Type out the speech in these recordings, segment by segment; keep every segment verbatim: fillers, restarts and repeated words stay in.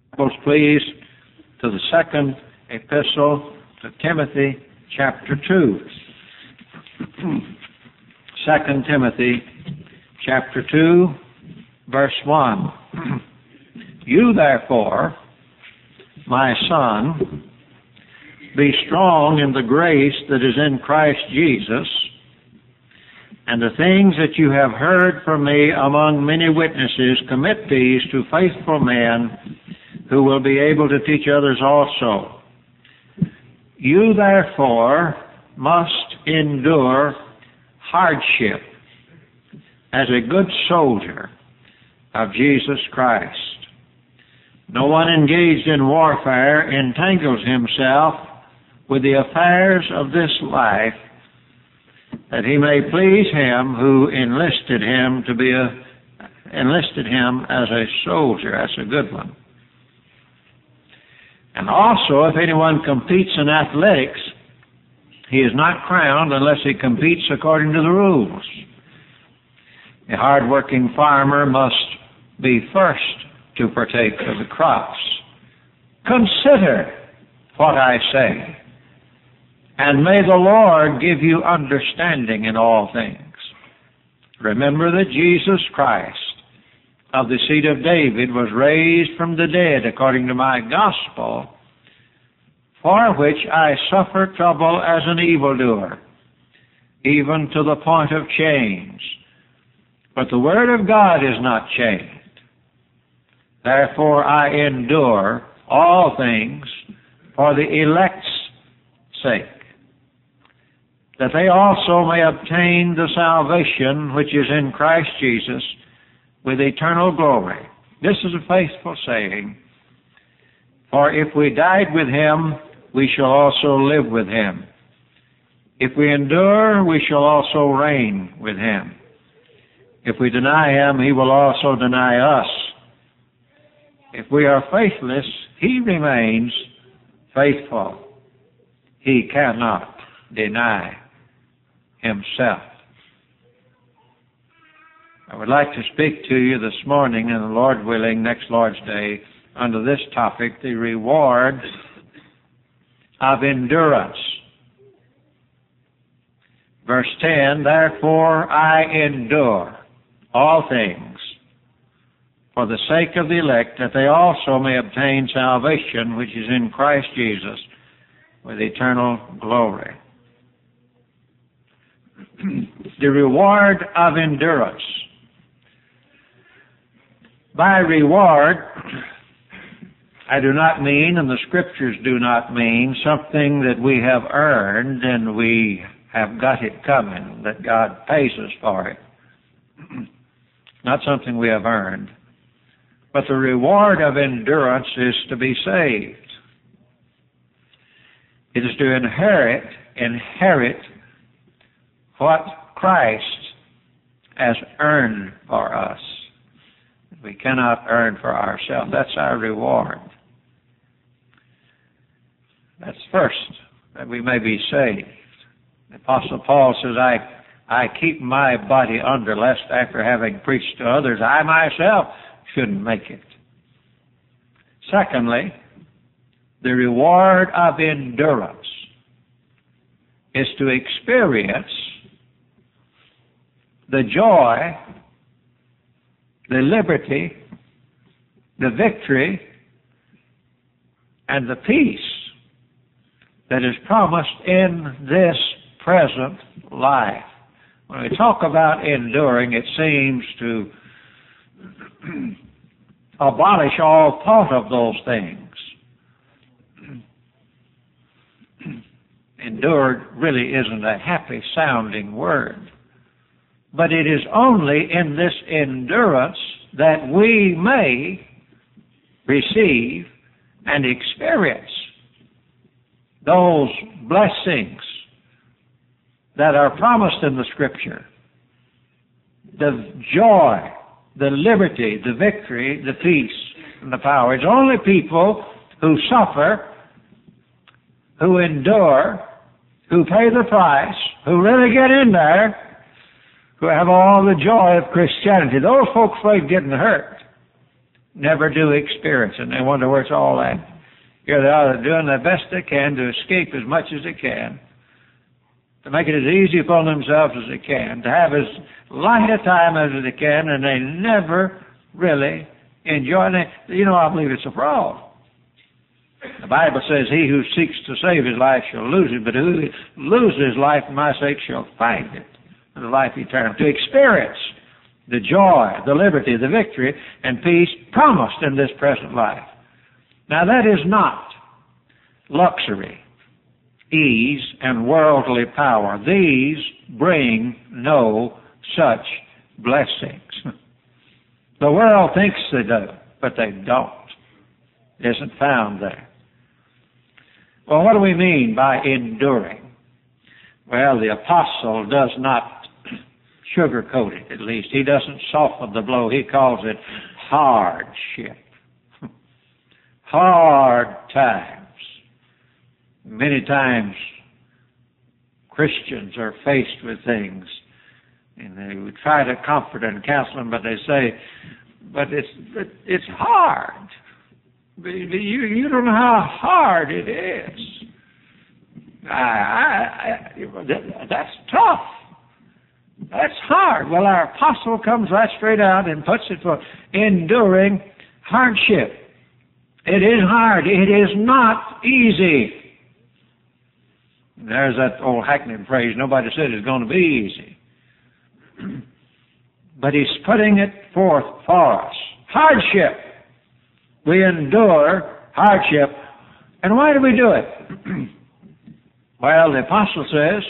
Bibles, please, to the second epistle to Timothy, chapter two. Second Timothy, chapter two, verse one. You therefore, my son, be strong in the grace that is in Christ Jesus, and the things that you have heard from me among many witnesses, commit these to faithful men who will be able to teach others also. You therefore must endure hardship as a good soldier of Jesus Christ. No one engaged in warfare entangles himself with the affairs of this life, that he may please him who enlisted him to be a enlisted him as a soldier. That's a good one. And also, if anyone competes in athletics, he is not crowned unless he competes according to the rules. A hard-working farmer must be first to partake of the crops. Consider what I say, and may the Lord give you understanding in all things. Remember that Jesus Christ of the seed of David was raised from the dead according to my gospel, for which I suffer trouble as an evildoer, even to the point of chains. But the word of God is not chained. Therefore I endure all things for the elect's sake, that they also may obtain the salvation which is in Christ Jesus with eternal glory. This is a faithful saying. For if we died with him, we shall also live with him. If we endure, we shall also reign with him. If we deny him, he will also deny us. If we are faithless, he remains faithful. He cannot deny himself. I would like to speak to you this morning, and the Lord willing, next Lord's Day, under this topic, the reward of endurance. Verse ten, therefore I endure all things for the sake of the elect, that they also may obtain salvation which is in Christ Jesus with eternal glory. The reward of endurance. By reward, I do not mean, and the Scriptures do not mean, something that we have earned and we have got it coming, that God pays us for it. Not something we have earned. But the reward of endurance is to be saved. It is to inherit, inherit what Christ has earned for us. We cannot earn for ourselves. That's our reward. That's first, that we may be saved. The Apostle Paul says, I, I keep my body under, lest after having preached to others, I myself shouldn't make it. Secondly, the reward of endurance is to experience the joy, the liberty, the victory, and the peace that is promised in this present life. When we talk about enduring, it seems to abolish all thought of those things. Endured really isn't a happy sounding word. But it is only in this endurance that we may receive and experience those blessings that are promised in the Scripture. The joy, the liberty, the victory, the peace, and the power. It's only people who suffer, who endure, who pay the price, who really get in there, who have all the joy of Christianity. Those folks ain't getting hurt. never do experience it. And they wonder where it's all at. Here they are, they're doing the best they can to escape as much as they can, to make it as easy upon themselves as they can, to have as light a time as they can, and they never really enjoy it. You know, I believe it's a fraud. The Bible says, he who seeks to save his life shall lose it, but who loses his life for my sake shall find it, and the life eternal. To experience the joy, the liberty, the victory, and peace promised in this present life. Now that is not luxury, ease, and worldly power. These bring no such blessings. The world thinks they do, but they don't. It isn't found there. Well, what do we mean by enduring? Well, the apostle does not sugarcoat it, at least. He doesn't soften the blow. He calls it hardship. Hard times. Many times Christians are faced with things, and they would try to comfort and counsel them, but they say, but it's it's hard. You, you don't know how hard it is. I, I, I, that's tough. That's hard. Well, our apostle comes right straight out and puts it for enduring hardship. It is hard. It is not easy. There's that old hackneyed phrase, nobody said it's going to be easy. But he's putting it forth for us. Hardship. We endure hardship. And why do we do it? Well, the apostle says,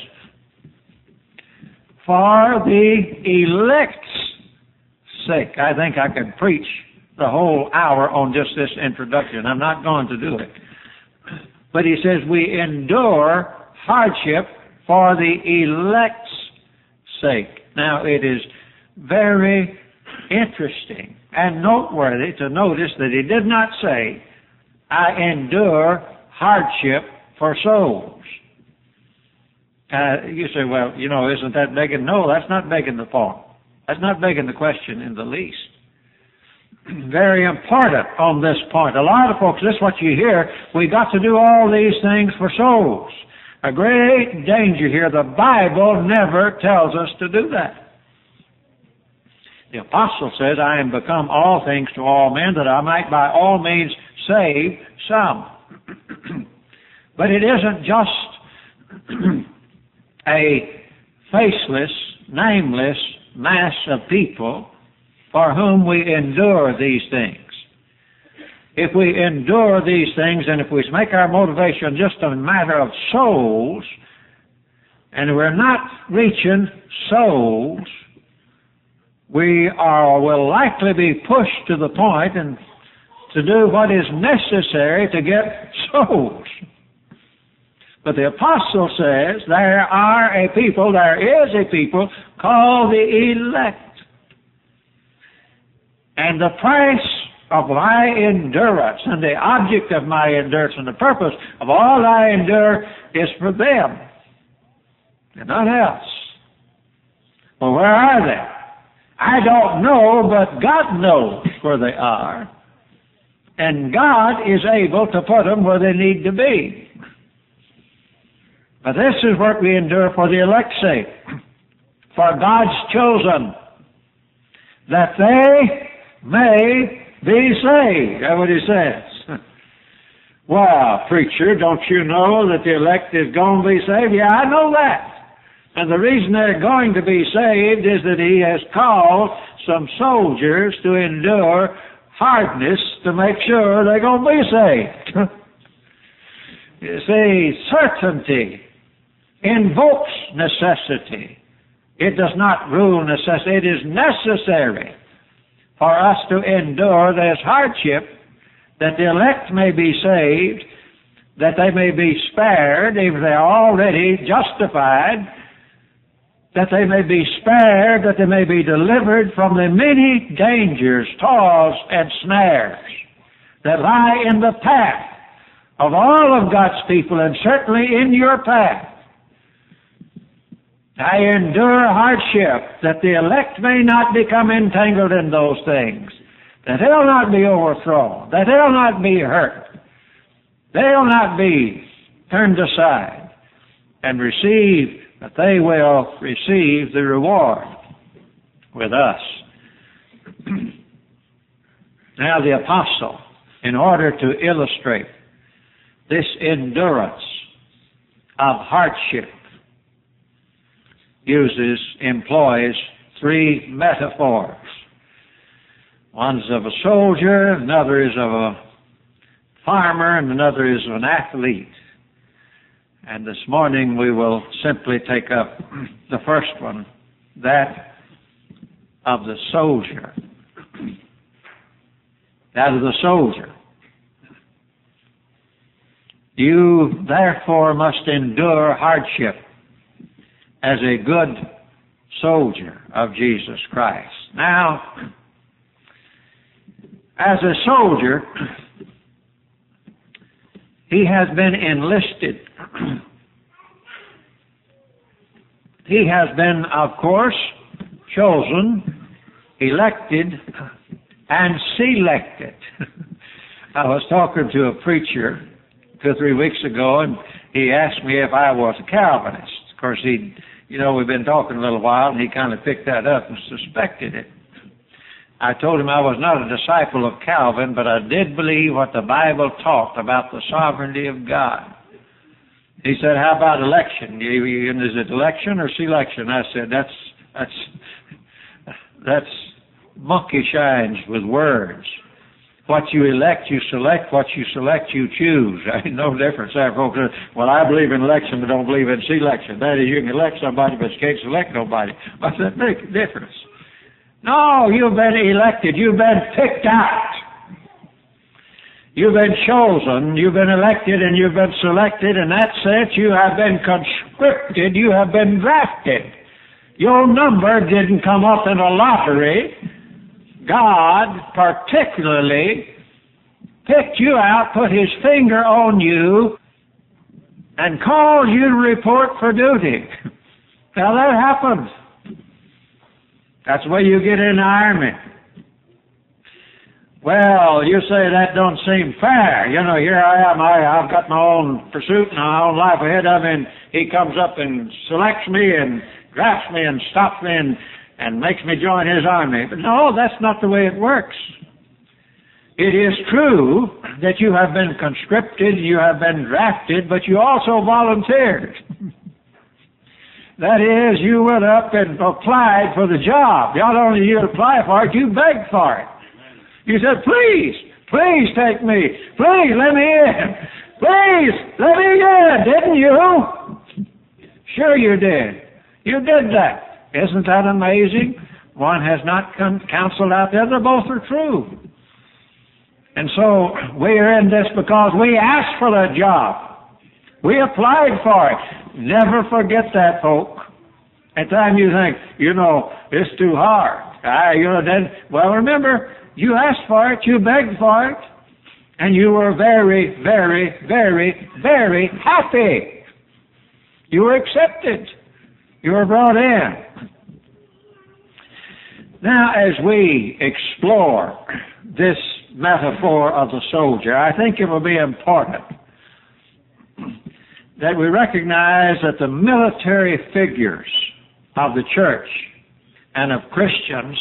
for the elect's sake. I think I could preach the whole hour on just this introduction. I'm not going to do it. But he says we endure hardship for the elect's sake. Now, it is very interesting and noteworthy to notice that he did not say, I endure hardship for souls. Uh, you say, well, you know, isn't that begging? No, that's not begging the point. That's not begging the question in the least. Very important on this point. A lot of folks, this is what you hear, we got to do all these things for souls. A great danger here. The Bible never tells us to do that. The apostle says, I am become all things to all men, that I might by all means save some. But it isn't just a faceless, nameless mass of people for whom we endure these things. If we endure these things, and if we make our motivation just a matter of souls, and we're not reaching souls, we are will likely be pushed to the point and to do what is necessary to get souls. But the apostle says there are a people, there is a people called the elect. And the price of my endurance and the object of my endurance and the purpose of all I endure is for them and not else. Well, where are they? I don't know, but God knows where they are. And God is able to put them where they need to be. But this is what we endure for the elect's sake, for God's chosen, that they may be saved. That's what he says. Well, preacher, don't you know that the elect is going to be saved? Yeah, I know that. And the reason they're going to be saved is that he has called some soldiers to endure hardness to make sure they're going to be saved. You see, certainty invokes necessity. It does not rule necessity. It is necessary for us to endure this hardship, that the elect may be saved, that they may be spared if they are already justified, that they may be spared, that they may be delivered from the many dangers, toils, and snares that lie in the path of all of God's people, and certainly in your path. I endure hardship, that the elect may not become entangled in those things, that they'll not be overthrown, that they'll not be hurt, they'll not be turned aside, and receive, that they will receive the reward with us. Now the apostle, in order to illustrate this endurance of hardship, uses, employs three metaphors. One's of a soldier, another is of a farmer, and another is of an athlete. And this morning we will simply take up the first one, that of the soldier. That of the soldier. You therefore must endure hardship as a good soldier of Jesus Christ. Now, as a soldier, he has been enlisted. He has been, of course, chosen, elected, and selected. I was talking to a preacher two or three weeks ago, and he asked me if I was a Calvinist. Of course, he, you know, we've been talking a little while, and he kind of picked that up and suspected it. I told him I was not a disciple of Calvin, but I did believe what the Bible taught about the sovereignty of God. He said, "How about election? Is it election or selection?" I said, "That's that's that's monkey shines with words. What you elect, you select. What you select, you choose. Ain't no difference there, folks. Well, I believe in election, but don't believe in selection. That is, you can elect somebody, but you can't select nobody. What's that big difference? No, you've been elected. You've been picked out. You've been chosen. You've been elected, and you've been selected. In that sense, you have been conscripted. You have been drafted. Your number didn't come up in a lottery. God particularly picked you out, put His finger on you, and called you to report for duty. Now that happens. That's the way you get in the Army. Well, you say that don't seem fair. You know, here I am, I, I've got my own pursuit and my own life ahead of me, and He comes up and selects me and drafts me and stops me and and makes me join His army. But no, that's not the way it works. It is true that you have been conscripted, you have been drafted, but you also volunteered. That is, you went up and applied for the job. Not only did you apply for it, you begged for it. You said, "Please, please take me. Please let me in. Please let me in." Didn't you? Sure you did. You did that. Isn't that amazing? One has not con- counseled out there. They both are true. And so we are in this because we asked for that job. We applied for it. Never forget that, folk. At times you think, you know, it's too hard. Ah, you know, then, well, remember, you asked for it, you begged for it, and you were very, very, very, very happy. You were accepted. You were brought in. Now, as we explore this metaphor of the soldier, I think it will be important that we recognize that the military figures of the church and of Christians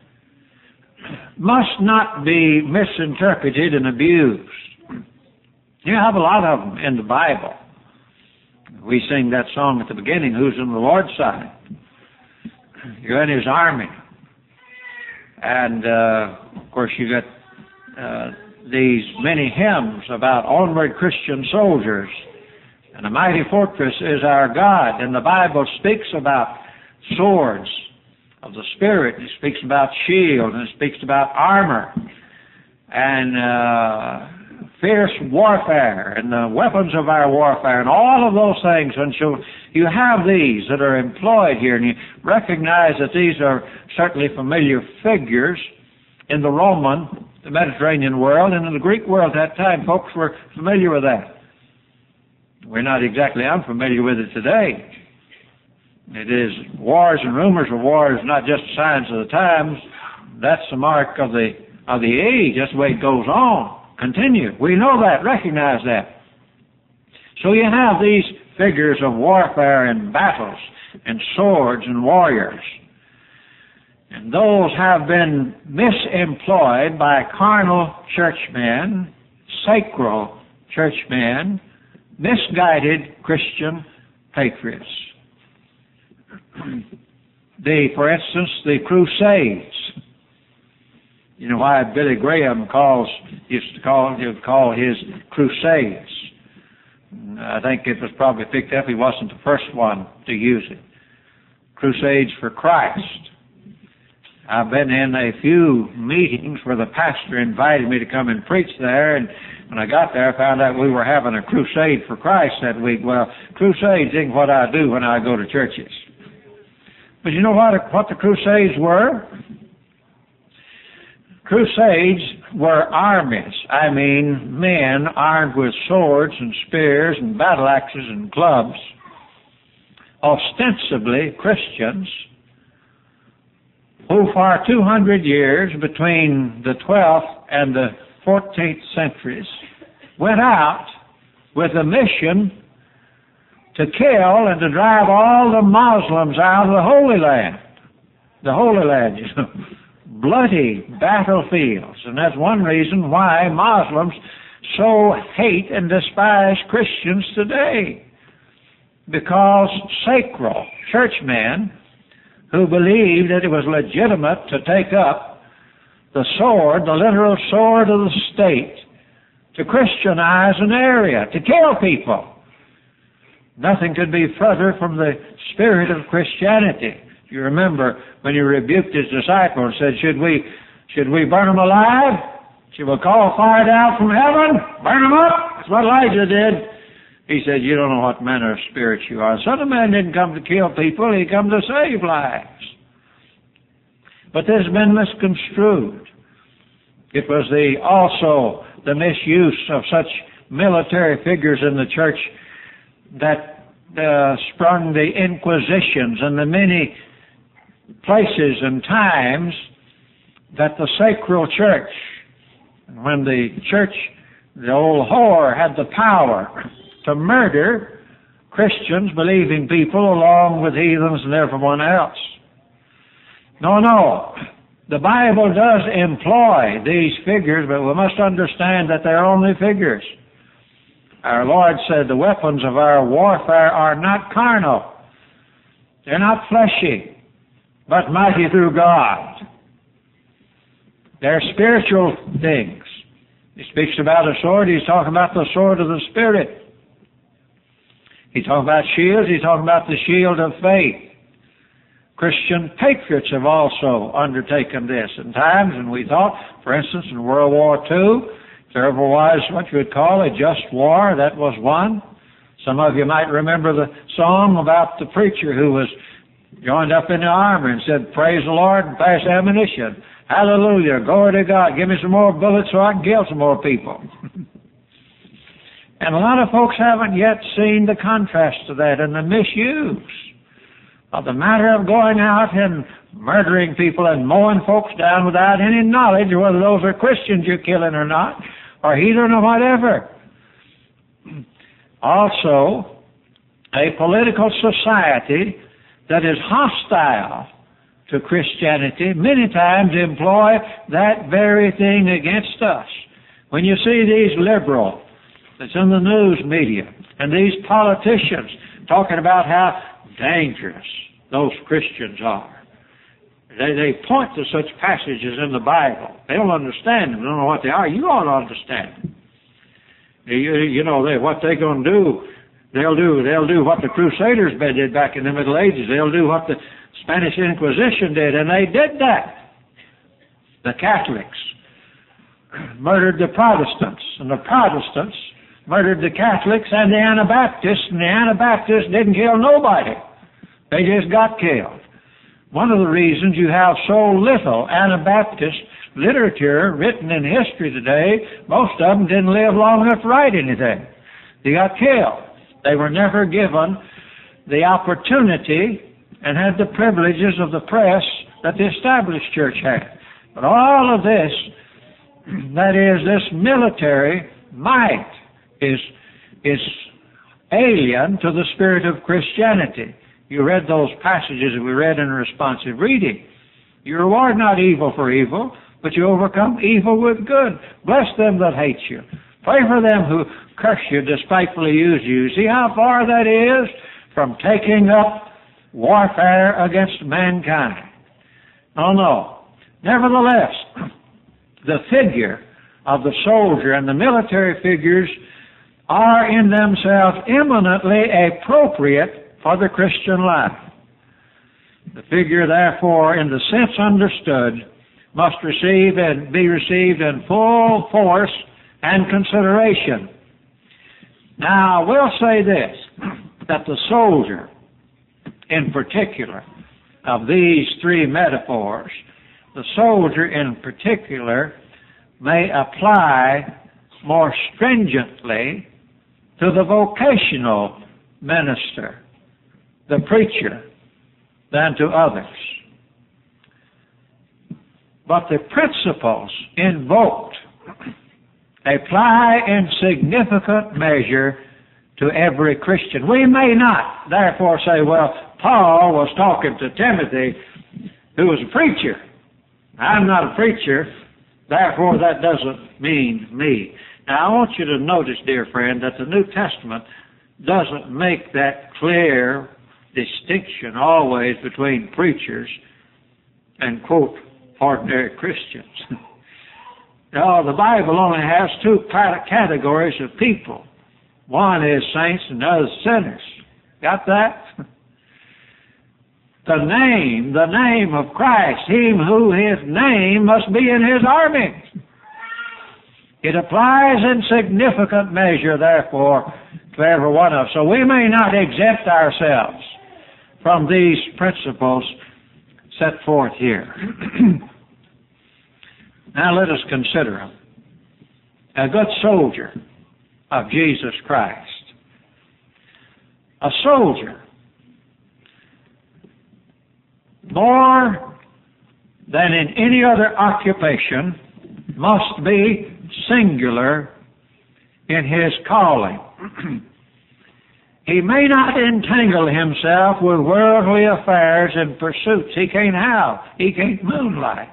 must not be misinterpreted and abused. You have a lot of them in the Bible. We sing that song at the beginning, "Who's on the Lord's side?" You're in His army. And, uh, of course, you got uh, these many hymns about onward Christian soldiers. And a mighty fortress is our God. And the Bible speaks about swords of the Spirit. It speaks about shield, and it speaks about armor. And uh, fierce warfare and the weapons of our warfare and all of those things. And so you have these that are employed here, and you recognize that these are certainly familiar figures in the Roman, the Mediterranean world, and in the Greek world at that time. Folks were familiar with that. We're not exactly unfamiliar with it today. It is wars and rumors of wars, not just signs of the times. That's the mark of the of the age. That's the way it goes on. Continue. We know that, recognize that. So you have these figures of warfare and battles and swords and warriors. And those have been misemployed by carnal churchmen, sacral churchmen, misguided Christian patriots. The, for instance, the Crusades. You know why Billy Graham calls used to call he would call his Crusades. I think it was probably picked up. He wasn't the first one to use it. Crusades for Christ. I've been in a few meetings where the pastor invited me to come and preach there, and when I got there, I found out we were having a crusade for Christ that week. Well, crusades ain't what I do when I go to churches. But you know what, what the crusades were? Crusades were armies. I mean, men armed with swords and spears and battle axes and clubs, ostensibly Christians, who for two hundred years, between the twelfth and the fourteenth centuries, went out with a mission to kill and to drive all the Muslims out of the Holy Land. The Holy Land, you know, bloody battlefields. And that's one reason why Muslims so hate and despise Christians today. Because sacral churchmen who believed that it was legitimate to take up the sword, the literal sword of the state, to Christianize an area, to kill people. Nothing could be further from the spirit of Christianity. You remember when he rebuked his disciples and said, should we, should we burn them alive? Should we call fire down from heaven? Burn them up? That's what Elijah did. He said, you don't know what manner of spirit you are. The Son of Man didn't come to kill people. He came to save lives. But this has been misconstrued. It was the also the misuse of such military figures in the church that uh, sprung the Inquisitions and the many places and times that the sacral church, when the church, the old whore, had the power to murder Christians, believing people, along with heathens and everyone else. No, no. The Bible does employ these figures, but we must understand that they're only figures. Our Lord said the weapons of our warfare are not carnal. They're not fleshy, but mighty through God. They're spiritual things. He speaks about a sword. He's talking about the sword of the Spirit. He's talking about shields. He's talking about the shield of faith. Christian patriots have also undertaken this in times, and we thought, for instance, in World War Two, there ever was what you would call a just war. That was one. Some of you might remember the song about the preacher who was joined up in the army and said, praise the Lord and pass ammunition. Hallelujah, glory to God. Give me some more bullets so I can kill some more people. And a lot of folks haven't yet seen the contrast to that and the misuse of the matter of going out and murdering people and mowing folks down without any knowledge of whether those are Christians you're killing or not, or heathen or whatever. Also, a political society that is hostile to Christianity many times employ that very thing against us. When you see these liberals that's in the news media and these politicians talking about how dangerous those Christians are, they, they point to such passages in the Bible. They don't understand them. They don't know what they are. You ought to understand them. You, you know, they, what they're going to do, they'll do, they'll do what the Crusaders did back in the Middle Ages. They'll do what the Spanish Inquisition did, and they did that. The Catholics murdered the Protestants, and the Protestants murdered the Catholics and the Anabaptists, and the Anabaptists didn't kill nobody. They just got killed. One of the reasons you have so little Anabaptist literature written in history today, most of them didn't live long enough to write anything. They got killed. They were never given the opportunity and had the privileges of the press that the established church had. But all of this that is, this military might is, is alien to the spirit of Christianity. You read those passages that we read in responsive reading. You reward not evil for evil, but you overcome evil with good. Bless them that hate you. Pray for them who curse you, despitefully use you. See how far that is from taking up warfare against mankind. Oh no. Nevertheless, the figure of the soldier and the military figures are in themselves eminently appropriate for the Christian life. The figure, therefore, in the sense understood, must receive and be received in full force and consideration. Now, I will say this, that the soldier, in particular, of these three metaphors, the soldier in particular may apply more stringently to the vocational minister, the preacher, than to others. But the principles invoked apply in significant measure to every Christian. We may not, therefore, say, well, Paul was talking to Timothy, who was a preacher. I'm not a preacher, therefore that doesn't mean me. Now, I want you to notice, dear friend, that the New Testament doesn't make that clear distinction always between preachers and, quote, ordinary Christians. No, the Bible only has two categories of people. One is saints and the other sinners. Got that? The name, the name of Christ, him who his name must be in his army. It applies in significant measure, therefore, to every one of us. So we may not exempt ourselves from these principles set forth here. Now let us consider them. A good soldier of Jesus Christ. A soldier, more than in any other occupation, must be singular in his calling. He may not entangle himself with worldly affairs and pursuits. He can't have. He can't moonlight.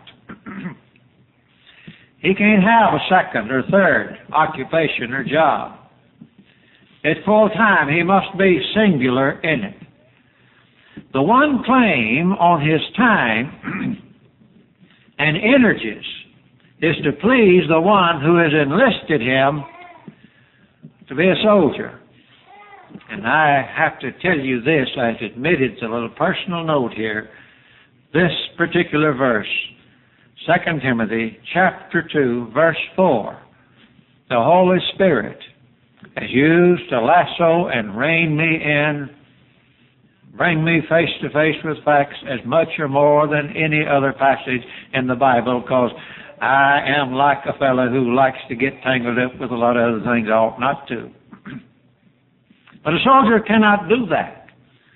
He can't have a second or third occupation or job. At full time, he must be singular in it. The one claim on his time and energies is to please the one who has enlisted him to be a soldier. And I have to tell you this, I admit it's a little personal note here. This particular verse, Second Timothy chapter two, verse four, the Holy Spirit has used to lasso and rein me in, bring me face to face with facts as much or more than any other passage in the Bible, because I am like a fellow who likes to get tangled up with a lot of other things I ought not to. But a soldier cannot do that.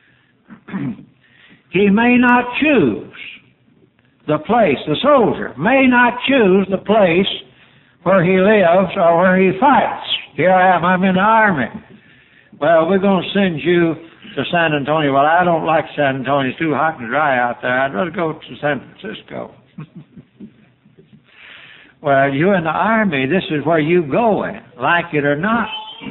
He may not choose the place, the soldier may not choose the place where he lives or where he fights. Here I am, I'm in the army. Well, we're going to send you to San Antonio. Well, I don't like San Antonio. It's too hot and dry out there. I'd rather go to San Francisco. Well, you're in the army. This is where you going, like it or not.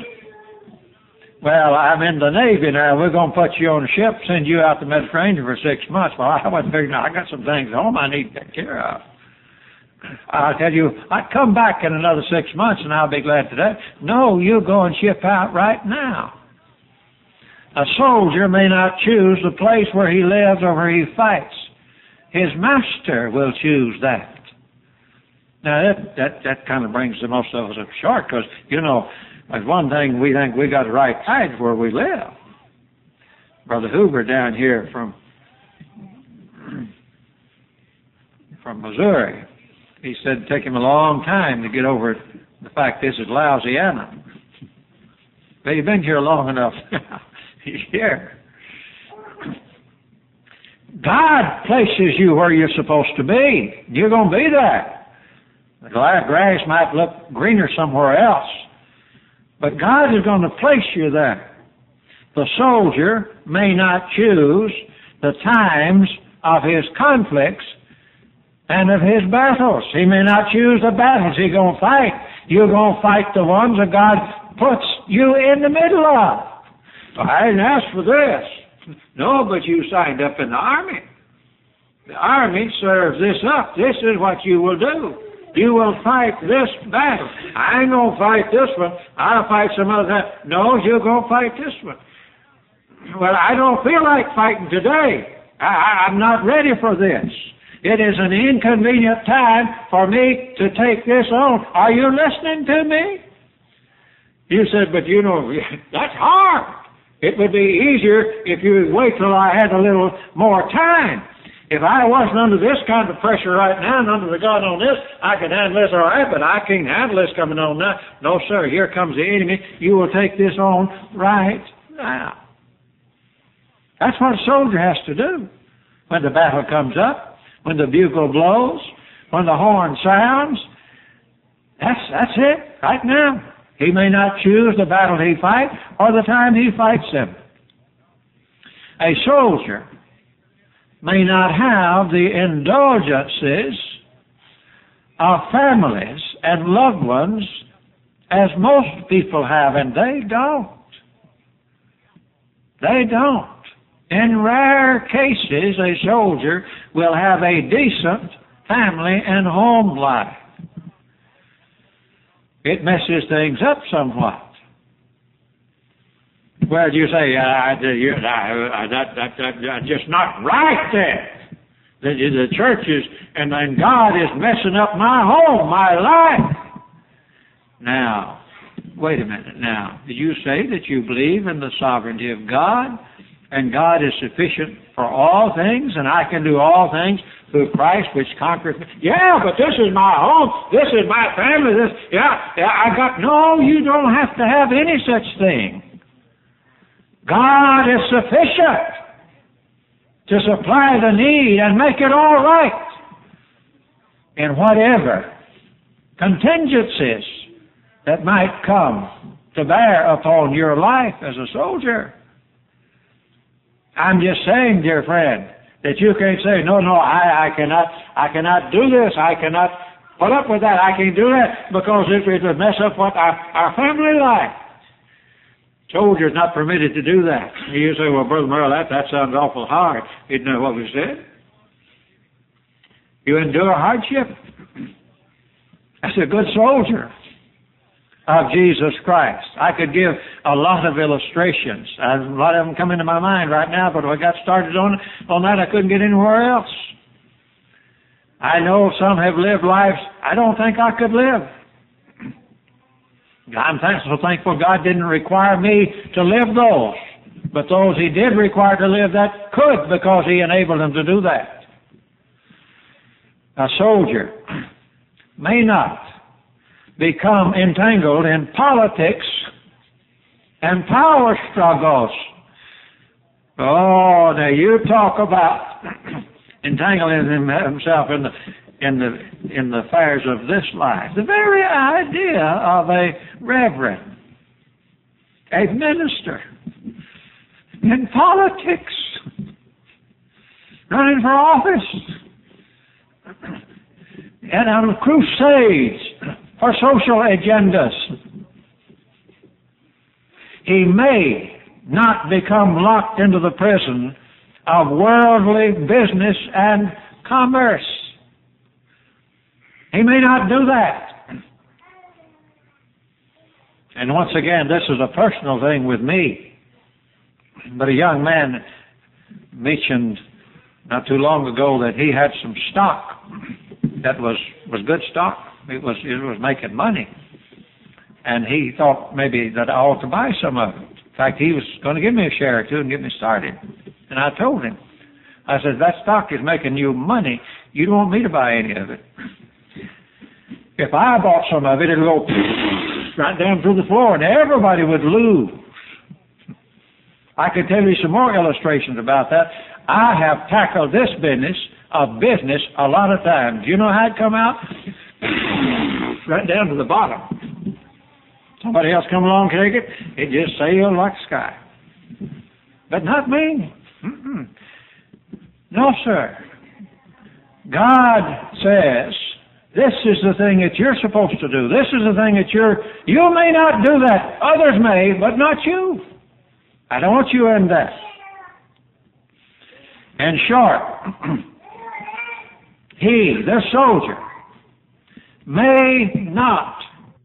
Well, I'm in the Navy now. We're going to put you on a ship, send you out the Mediterranean for six months. Well, I wasn't figuring, I got some things at home I need to take care of. I'll tell you, I'd come back in another six months and I'll be glad to that. No, you go and ship out right now. A soldier may not choose the place where he lives or where he fights. His master will choose that. Now, that, that, that kind of brings the most of us up short because, you know, there's one thing we think we got the right tithe where we live. Brother Hoover down here from from Missouri, he said it'd take him a long time to get over the fact this is Louisiana. But he's been here long enough. He's here. God places you where you're supposed to be. You're going to be there. The grass might look greener somewhere else, but God is going to place you there. The soldier may not choose the times of his conflicts and of his battles. He may not choose the battles he's going to fight. You're going to fight the ones that God puts you in the middle of. I didn't ask for this. No, but you signed up in the army. The army serves this up. This is what you will do. You will fight this battle. I ain't going to fight this one. I'll fight some other time. No, you're going to fight this one. Well, I don't feel like fighting today. I, I'm not ready for this. It is an inconvenient time for me to take this on. Are you listening to me? You said, but you know, that's hard. It would be easier if you would wait till I had a little more time. If I wasn't under this kind of pressure right now and under the gun on this, I could handle this all right, but I can't handle this coming on now. No, sir, here comes the enemy. You will take this on right now. That's what a soldier has to do when the battle comes up, when the bugle blows, when the horn sounds. That's, that's it, right now. He may not choose the battle he fights or the time he fights them. A soldier may not have the indulgences of families and loved ones as most people have, and they don't. They don't. In rare cases, a soldier will have a decent family and home life. It messes things up somewhat. Well, you say, uh, you, uh, that, that, that, that's just not right there. The, the church is, and then God is messing up my home, my life. Now, wait a minute now. Did you say that you believe in the sovereignty of God, and God is sufficient for all things, and I can do all things through Christ which conquereth me? Yeah, but this is my home. This is my family. This, yeah, yeah, I got, no, you don't have to have any such thing. God is sufficient to supply the need and make it all right in whatever contingencies that might come to bear upon your life as a soldier. I'm just saying, dear friend, that you can't say, no, no, I, I cannot, I cannot do this. I cannot put up with that. I can't do that because it would mess up what our, our family life. Soldier's not permitted to do that. You say, well, Brother Merle, that, that sounds awful hard. Isn't that what we said? You endure hardship. That's a good soldier of Jesus Christ. I could give a lot of illustrations. A lot of them come into my mind right now, but when I got started on, on that, I couldn't get anywhere else. I know some have lived lives I don't think I could live. I'm so thankful God didn't require me to live those, but those He did require to live that could, because He enabled them to do that. A soldier may not become entangled in politics and power struggles. Oh, now you talk about entangling himself in the in the in the affairs of this life. The very idea of a reverend, a minister in politics, running for office, and on crusades for social agendas. He may not become locked into the prison of worldly business and commerce. He may not do that. And once again, this is a personal thing with me. But a young man mentioned not too long ago that he had some stock that was, was good stock. It was, it was making money. And he thought maybe that I ought to buy some of it. In fact, he was going to give me a share or two and get me started. And I told him, I said, that stock is making you money. You don't want me to buy any of it. If I bought some of it, it'll go right down through the floor and everybody would lose. I could tell you some more illustrations about that. I have tackled this business of business a lot of times. You know how it come out? right down to the bottom. Somebody else come along and take it, it just sailed like the sky. But not me. Mm-mm. No, sir. God says, this is the thing that you're supposed to do. This is the thing that you're, you may not do that. Others may, but not you. I don't want you in that. In short, he, the soldier, may not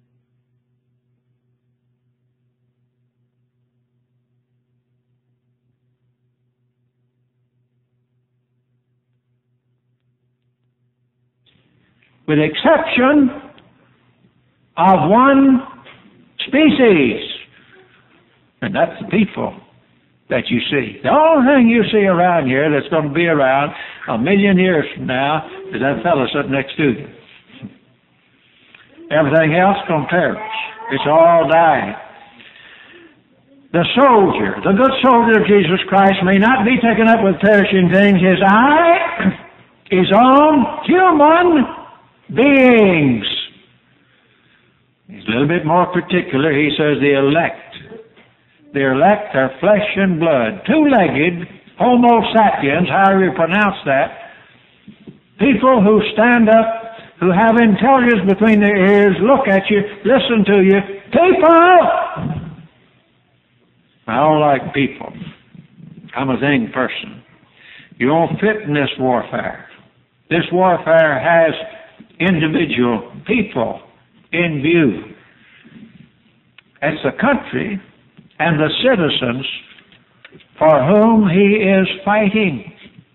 with the exception of one species, and that's the people that you see. The only thing you see around here that's going to be around a million years from now is that fellow sitting next to you. Everything else is going to perish. It's all dying. The soldier, the good soldier of Jesus Christ, may not be taken up with perishing things. His eye is on human beings. He's a little bit more particular. He says the elect. The elect are flesh and blood. Two-legged, Homo sapiens, however you pronounce that. People who stand up, who have intelligence between their ears, look at you, listen to you. People! I don't like people. I'm a thing person. You don't fit in this warfare. This warfare has individual people in view. It's the country and the citizens for whom he is fighting.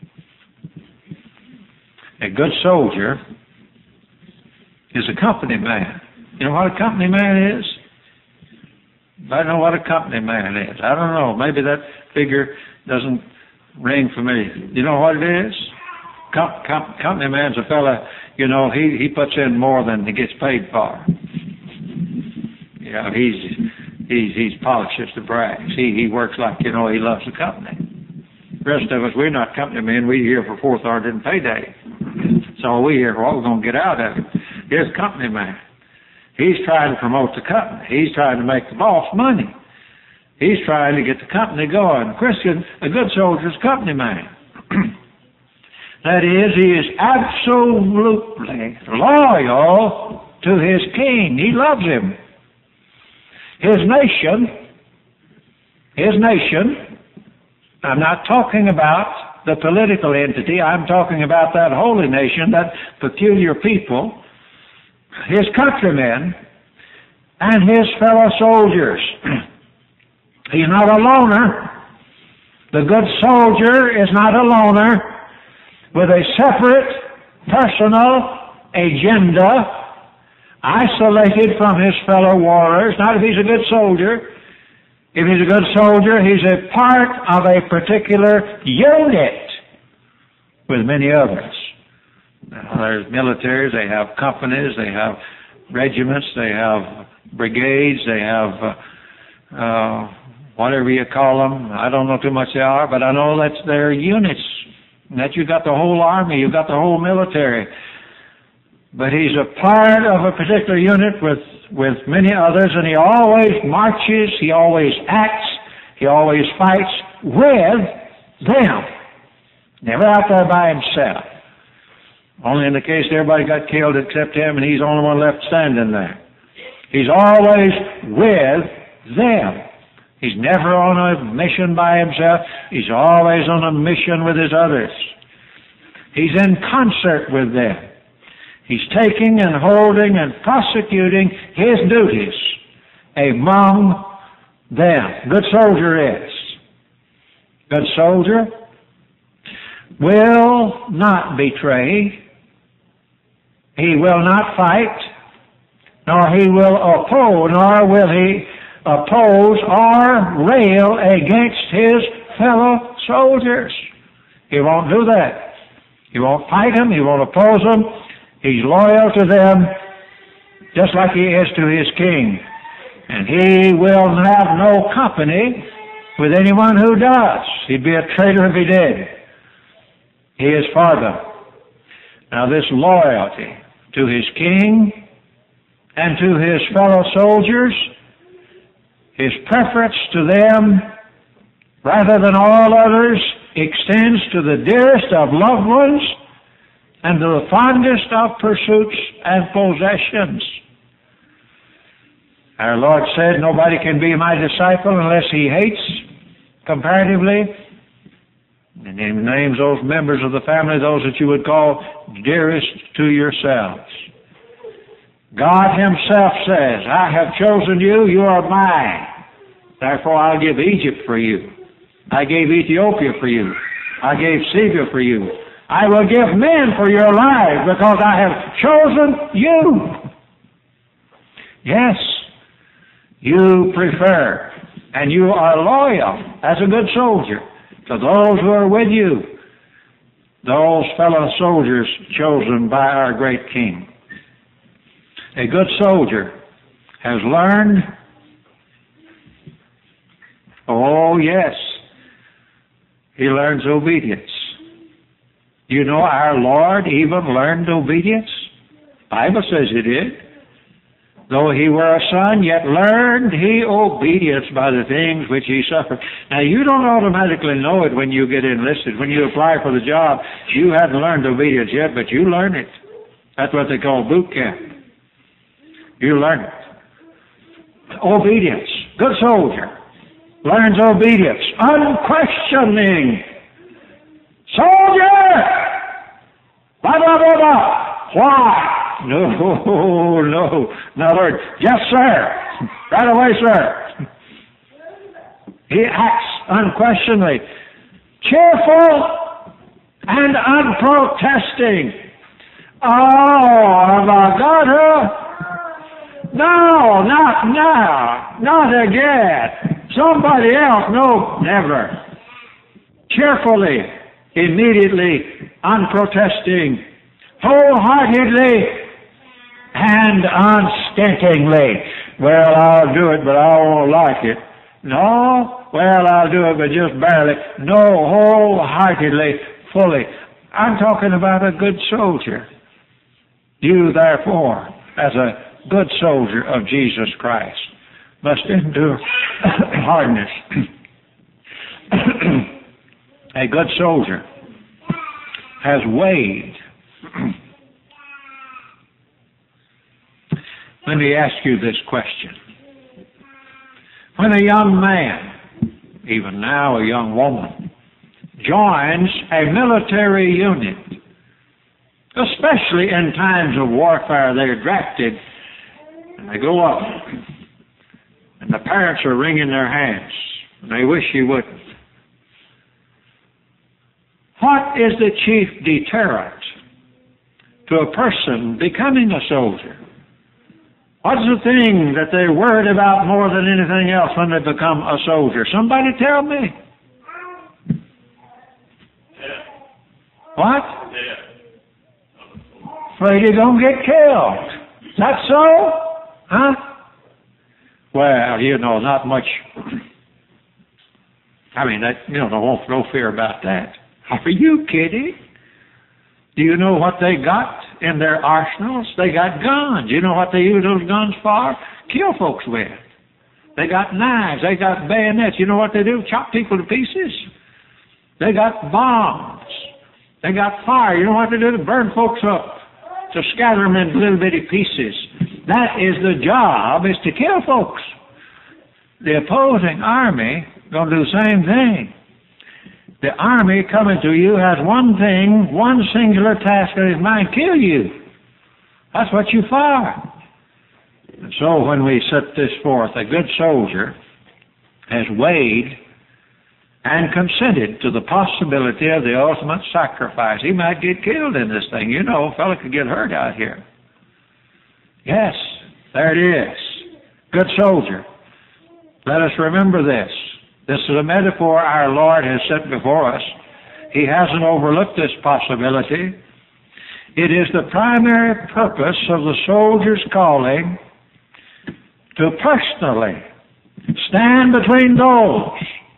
A good soldier is a company man. You know what a company man is? I don't know what a company man is. I don't know. Maybe that figure doesn't ring familiar. You know what it is? Com- com- company man's a fella, you know, he, he puts in more than he gets paid for. You know, he's he's he's polished as the brass. He he works like, you know, he loves the company. The rest of us, we're not company men. We're here for fourth hour didn't pay day. So we're here for what we're going to get out of it. Here's a company man. He's trying to promote the company. He's trying to make the boss money. He's trying to get the company going. Christian, a good soldier's a company man. That is, he is absolutely loyal to his king. He loves him. His nation, his nation, I'm not talking about the political entity, I'm talking about that holy nation, that peculiar people, his countrymen, and his fellow soldiers. He's not a loner. The good soldier is not a loner with a separate personal agenda, isolated from his fellow warriors. Not if he's a good soldier. If he's a good soldier, he's a part of a particular unit with many others. Now, there's militaries, they have companies, they have regiments, they have brigades, they have uh, uh, whatever you call them. I don't know too much they are, but I know that's their units. And that you've got the whole army, you've got the whole military. But he's a part of a particular unit with, with many others, and he always marches, he always acts, he always fights with them. Never out there by himself. Only in the case everybody got killed except him, and he's the only one left standing there. He's always with them. He's never on a mission by himself. He's always on a mission with his others. He's in concert with them. He's taking and holding and prosecuting his duties among them. Good soldier is. Good soldier will not betray. He will not fight, nor he will oppose, nor will he oppose or rail against his fellow soldiers. He won't do that. He won't fight them. He won't oppose them. He's loyal to them just like he is to his king. And he will have no company with anyone who does. He'd be a traitor if he did. He is for them. Now this loyalty to his king and to his fellow soldiers. His preference to them, rather than all others, extends to the dearest of loved ones and to the fondest of pursuits and possessions. Our Lord said, nobody can be my disciple unless he hates, comparatively, and he names those members of the family, those that you would call dearest to yourselves. God himself says, I have chosen you, you are mine. Therefore I'll give Egypt for you. I gave Ethiopia for you. I gave Syria for you. I will give men for your lives because I have chosen you. Yes, you prefer and you are loyal as a good soldier to those who are with you, those fellow soldiers chosen by our great King. A good soldier has learned, oh yes, he learns obedience. You know, our Lord even learned obedience. The Bible says he did. Though he were a son, yet learned he obedience by the things which he suffered. Now, you don't automatically know it when you get enlisted. When you apply for the job, you haven't learned obedience yet, but you learn it. That's what they call boot camp. You learn it. Obedience. Good soldier learns obedience. Unquestioning. Soldier! Blah, blah, blah, blah. Why? No, no. No, Lord. Yes, sir. Right away, sir. He acts unquestioningly. Cheerful and unprotesting. Oh, have I got her? No, not now. Not again. Somebody else. No, never. Cheerfully, immediately, unprotesting, wholeheartedly, and unstintingly. Well, I'll do it, but I won't like it. No, well, I'll do it, but just barely. No, wholeheartedly, fully. I'm talking about a good soldier. You, therefore, as a good soldier of Jesus Christ, must endure hardness. A good soldier has weighed. Let me ask you this question. When a young man, even now a young woman, joins a military unit, especially in times of warfare, they're drafted and they go up, and the parents are wringing their hands, and they wish you wouldn't. What is the chief deterrent to a person becoming a soldier? What's the thing that they're worried about more than anything else when they become a soldier? Somebody tell me. What? Afraid you're going to get killed. Is that so? Huh? Well, you know, not much. I mean, that, you know, no, no fear about that. Are you kidding? Do you know what they got in their arsenals? They got guns. You know what they use those guns for? Kill folks with. They got knives. They got bayonets. You know what they do? Chop people to pieces. They got bombs. They got fire. You know what they do? To burn folks up. To scatter them into little bitty pieces. That is the job, is to kill folks. The opposing army going to do the same thing. The army coming to you has one thing, one singular task in his mind, kill you. That's what you fire. And so when we set this forth, a good soldier has weighed and consented to the possibility of the ultimate sacrifice. He might get killed in this thing. You know, a fellow could get hurt out here. Yes, there it is. Good soldier. Let us remember this. This is a metaphor our Lord has set before us. He hasn't overlooked this possibility. It is the primary purpose of the soldier's calling to personally stand between those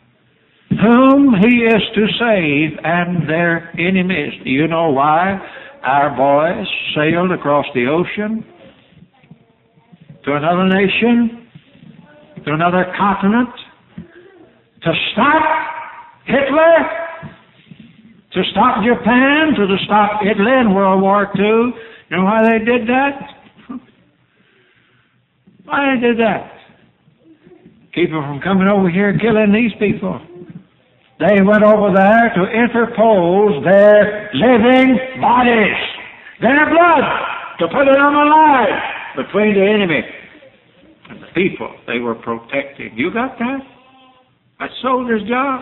whom he is to save and their enemies. Do you know why? our boys sailed across the ocean to another nation, to another continent, to stop Hitler, to stop Japan, to stop Italy in World War Two. You know why they did that? Why they did that? Keep them from coming over here and killing these people. They went over there to interpose their living bodies, their blood, to put them alive between the enemy and the people they were protecting. You got that? That's soldier's job.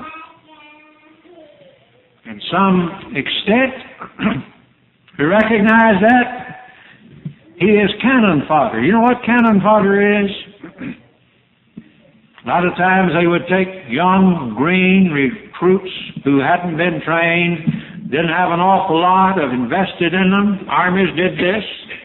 In some extent, we recognize that he is cannon fodder. You know what cannon fodder is? A lot of times they would take young, green recruits who hadn't been trained, didn't have an awful lot of invested in them. Armies did this.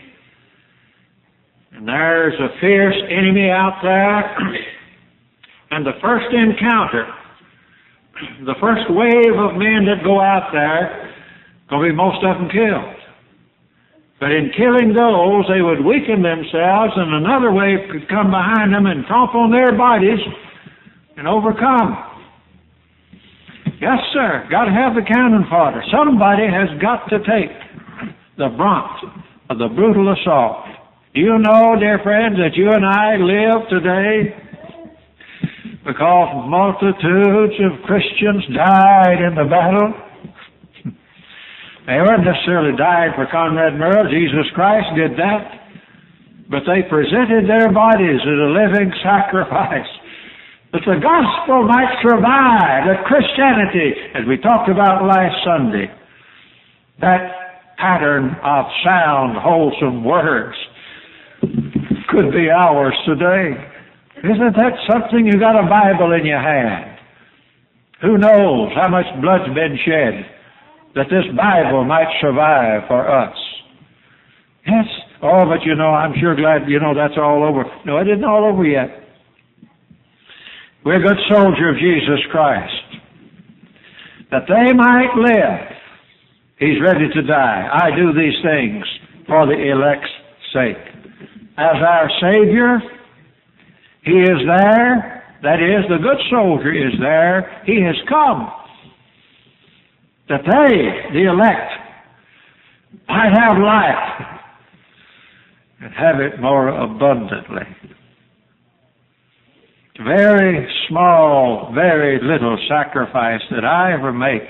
And there's a fierce enemy out there. And the first encounter, the first wave of men that go out there, going to be most of them killed. But in killing those, they would weaken themselves, and another wave could come behind them and trample on their bodies and overcome. Yes, sir, got to have the cannon fodder. Somebody has got to take the brunt of the brutal assault. Do you know, dear friends, that you and I live today because multitudes of Christians died in the battle? They weren't necessarily died for Conrad Murrell. Jesus Christ did that. But they presented their bodies as a living sacrifice, that the gospel might survive, that Christianity, as we talked about last Sunday, that pattern of sound, wholesome words, could be ours today. Isn't that something? You got a Bible in your hand. Who knows how much blood's been shed that this Bible might survive for us? Yes. Oh, but you know, I'm sure glad, you know, that's all over. No, it isn't all over yet. We're a good soldier of Jesus Christ. That they might live, He's ready to die. I do these things for the elect's sake. As our Savior, He is there. That is, the good soldier is there. He has come that they, the elect, might have life and have it more abundantly. Very small, very little sacrifice that I ever make.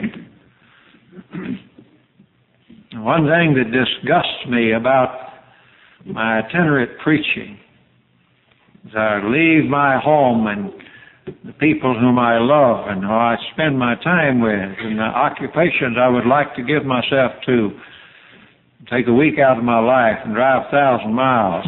One thing that disgusts me about my itinerant preaching is I leave my home and the people whom I love and who I spend my time with and the occupations I would like to give myself to, take a week out of my life and drive a thousand miles.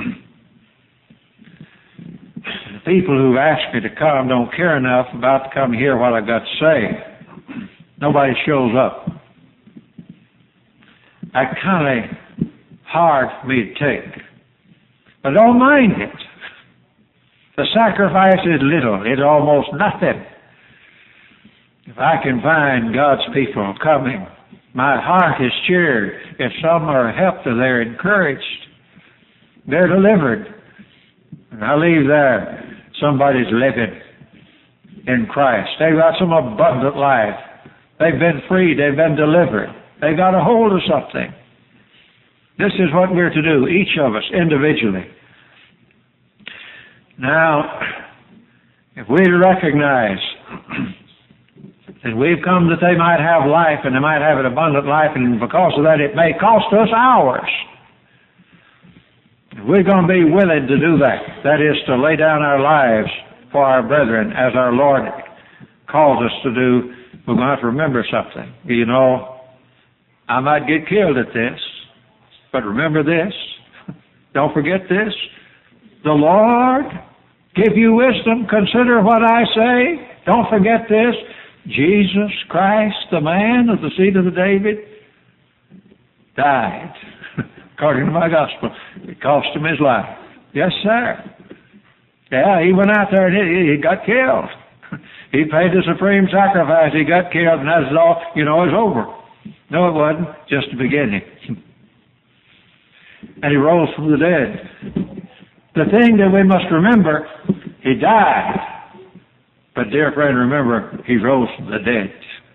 The people who've asked me to come don't care enough about to come hear what I've got to say. Nobody shows up. That's kind of hard for me to take. But I don't mind it. The sacrifice is little. It's almost nothing. If I can find God's people coming, my heart is cheered. If some are helped or they're encouraged, they're delivered. And I leave there, somebody's living in Christ. They've got some abundant life. They've been freed. They've been delivered. They got a hold of something. This is what we're to do, each of us individually. Now, if we recognize that we've come that they might have life and they might have an abundant life, and because of that it may cost us ours, if we're going to be willing to do that, that is to lay down our lives for our brethren as our Lord calls us to do, we're going to have to remember something. You know, I might get killed at this, but remember this. Don't forget this. The Lord give you wisdom. Consider what I say. Don't forget this. Jesus Christ, the man of the seed of the David, died. According to my gospel. It cost him his life. Yes, sir. Yeah, he went out there and he, he got killed. He paid the supreme sacrifice. He got killed, and that's all, you know, it's over. No, it wasn't. Just the beginning. and He rose from the dead. The thing that we must remember, He died. But dear friend, remember, He rose from the dead.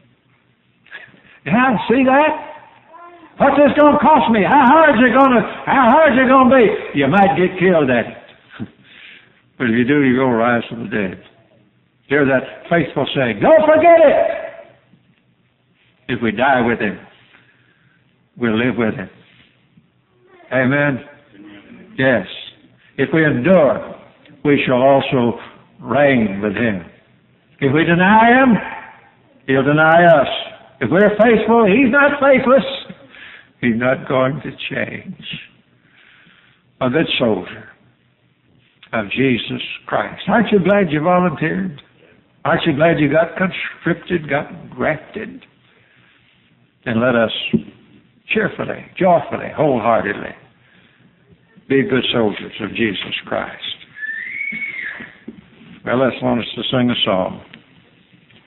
Now, see that? What's this going to cost me? How hard is it going to, how hard is it going to be? You might get killed at it. But if you do, you're going to rise from the dead. Hear that faithful saying, don't forget it! If we die with Him, we'll live with Him. Amen? Yes. If we endure, we shall also reign with Him. If we deny Him, He'll deny us. If we're faithful, He's not faithless. He's not going to change. A good soldier of Jesus Christ. Aren't you glad you volunteered? Aren't you glad you got conscripted, got grafted? And let us cheerfully, joyfully, wholeheartedly be good soldiers of Jesus Christ. Well, let's want us to sing a song.